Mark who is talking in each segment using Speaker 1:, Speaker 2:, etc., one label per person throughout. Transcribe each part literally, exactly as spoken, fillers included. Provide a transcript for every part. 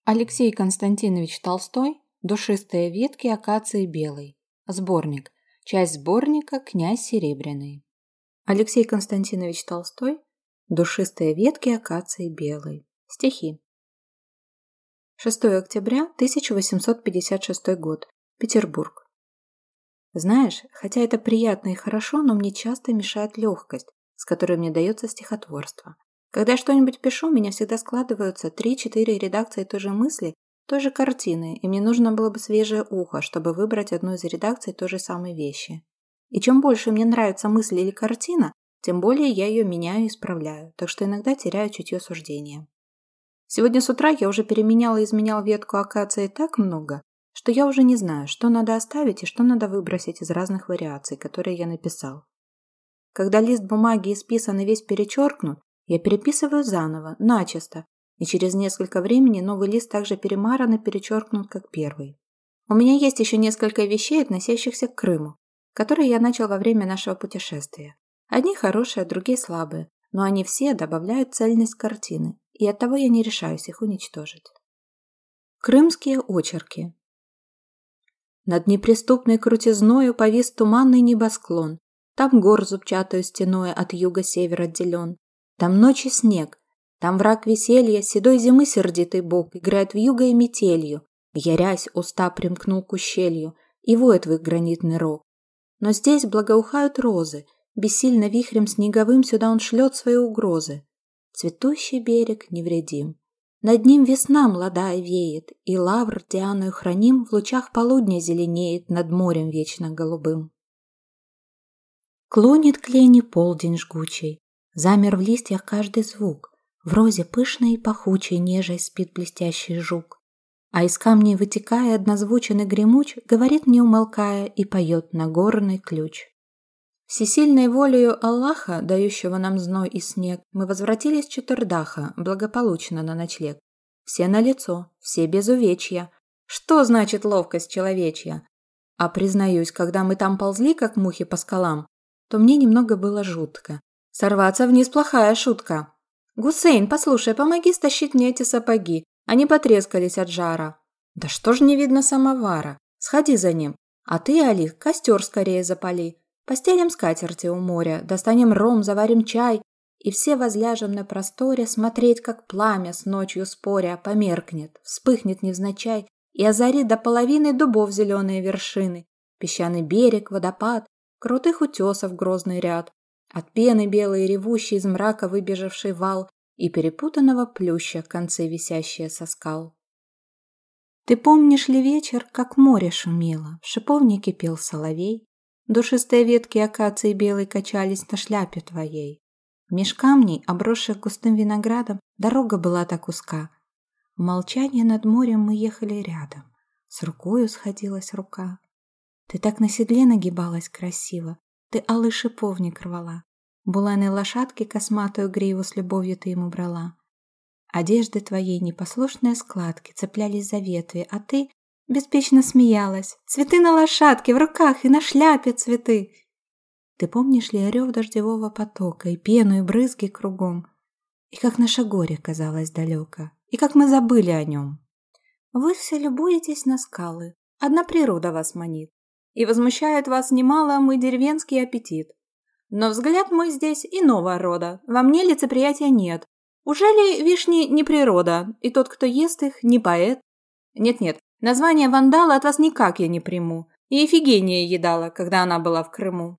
Speaker 1: Алексей Константинович Толстой «Душистые ветки акации белой». Сборник. Часть сборника «Князь Серебряный». Алексей Константинович Толстой «Душистые ветки акации белой». Стихи. шестое октября тысяча восемьсот пятьдесят шестой год. Петербург. Знаешь, хотя это приятно и хорошо, но мне часто мешает легкость, с которой мне дается стихотворство. Когда я что-нибудь пишу, у меня всегда складываются три-четыре редакции той же мысли, той же картины, и мне нужно было бы свежее ухо, чтобы выбрать одну из редакций той же самой вещи. И чем больше мне нравится мысль или картина, тем более я ее меняю и исправляю, так что иногда теряю чутье суждения. Сегодня с утра я уже переменяла и изменяла ветку акации так много, что я уже не знаю, что надо оставить и что надо выбросить из разных вариаций, которые я написал. Когда лист бумаги исписан и весь перечеркнут, я переписываю заново, начисто, и через несколько времени новый лист также перемаран и перечеркнут, как первый. У меня есть еще несколько вещей, относящихся к Крыму, которые я начал во время нашего путешествия. Одни хорошие, другие слабые, но они все добавляют цельность картины, и оттого я не решаюсь их уничтожить. Крымские очерки. Над неприступной крутизною повис туманный небосклон. Там гор зубчатою стеною от юга-север отделен. Там ночи снег, там враг веселья, седой зимы сердитый бог играет вьюгой и метелью, ярясь, уста примкнул к ущелью, и воет в их гранитный рог. Но здесь благоухают розы, бессильно вихрем снеговым сюда он шлет свои угрозы. Цветущий берег невредим. Над ним весна молодая веет, и лавр Дианою храним в лучах полудня зеленеет над морем вечно голубым. Клонит к лени полдень жгучий. Замер в листьях каждый звук, в розе пышной и пахучей нежей спит блестящий жук. А из камней вытекая однозвучен и гремуч, говорит не умолкая и поет Нагорный ключ. Всесильной волею Аллаха, дающего нам зной и снег, мы возвратились с Чатурдаха благополучно на ночлег. Все налицо, все без увечья. Что значит ловкость человечья? А признаюсь, когда мы там ползли, как мухи по скалам, то мне немного было жутко. Сорваться вниз плохая шутка. Гусейн, послушай, помоги стащить мне эти сапоги. Они потрескались от жара. Да что ж не видно самовара? Сходи за ним. А ты, Али, костер скорее запали. Постелим скатерти у моря, достанем ром, заварим чай. И все возляжем на просторе смотреть, как пламя с ночью споря померкнет, вспыхнет невзначай и озарит до половины дубов зеленые вершины, песчаный берег, водопад, крутых утесов грозный ряд. От пены белой ревущей из мрака выбежавший вал и перепутанного плюща концы висящие со скал. Ты помнишь ли вечер, как море шумело, в шиповнике пел соловей, душистые ветки акации белой качались на шляпе твоей. Меж камней, обросших густым виноградом, дорога была так узка. В молчании над морем мы ехали рядом, с рукою сходилась рука. Ты так на седле нагибалась красиво, ты алый шиповник рвала, буланой лошадки косматую гриву с любовью ты ему брала. Одежды твоей непослушные складки цеплялись за ветви, а ты беспечно смеялась. Цветы на лошадке, в руках и на шляпе цветы. Ты помнишь ли рев дождевого потока и пену и брызги кругом? И как наше горе казалось далеко, и как мы забыли о нем. Вы все любуетесь на скалы, одна природа вас манит. И возмущает вас немало мой деревенский аппетит. Но взгляд мой здесь иного рода, во мне лицеприятия нет. Ужели вишни не природа, и тот, кто ест их, не поэт? Нет-нет, название вандала от вас никак я не приму, и Ифигения едала, когда она была в Крыму.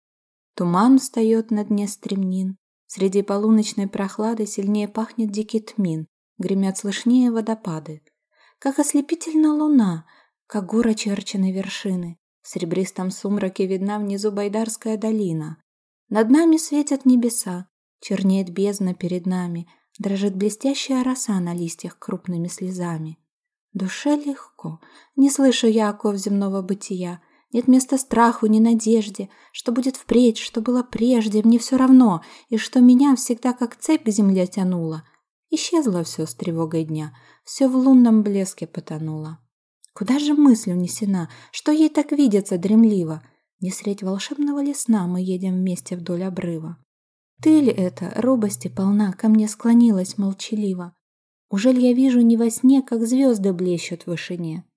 Speaker 1: Туман встает на дне стремнин, среди полуночной прохлады сильнее пахнет дикий тмин, гремят слышнее водопады. Как ослепительна луна, как горы очерчены вершины. В серебристом сумраке видна внизу Байдарская долина. Над нами светят небеса, чернеет бездна перед нами, дрожит блестящая роса на листьях крупными слезами. Душе легко, не слышу я оков земного бытия, нет места страху, ни надежде, что будет впредь, что было прежде, мне все равно, и что меня всегда как цепь к земле тянуло. Исчезло все с тревогой дня, все в лунном блеске потонуло. Куда же мысль унесена, что ей так видится дремливо? Не средь волшебного лесна мы едем вместе вдоль обрыва. Ты ли это, робости полна, ко мне склонилась молчаливо? Ужель я вижу не во сне, как звезды блещут в вышине?